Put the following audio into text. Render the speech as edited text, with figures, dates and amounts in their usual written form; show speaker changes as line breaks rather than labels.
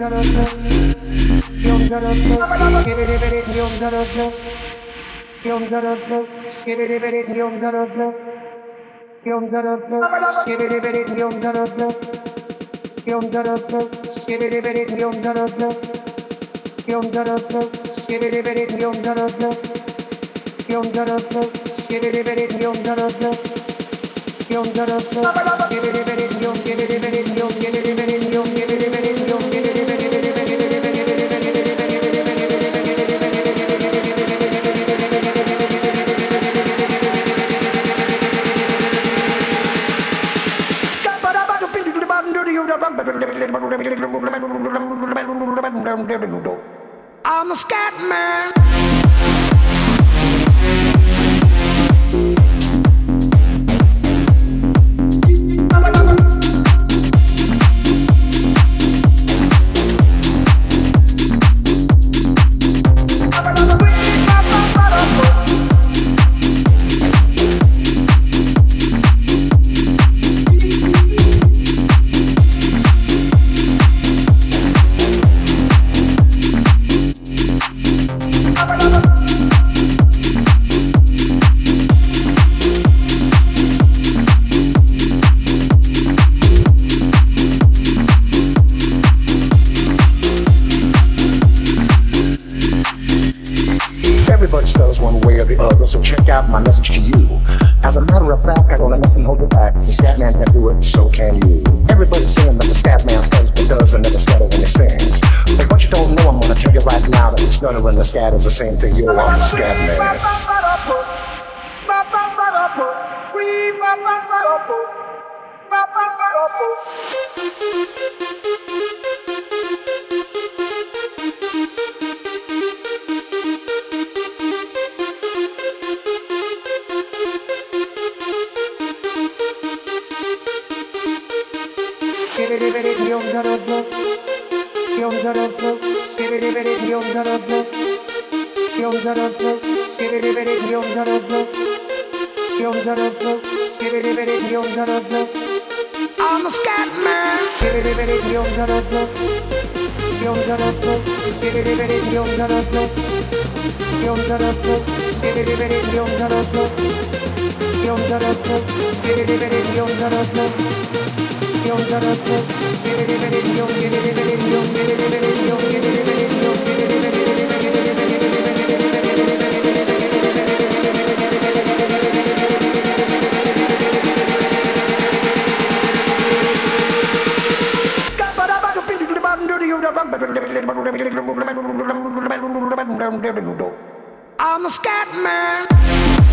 I'm a scat man.
Everybody stutters one way or the other, so check out my message to you. As a matter of fact, I don't let nothing hold you back. The scat man can do it, so can you. Everybody's saying that the scat man stutters but does and never stutter when he sings. But what you don't know, I'm gonna tell you right now that the stutter and the scat is the same thing. You're the scat man.
I'm a scat man. I'm a scat man.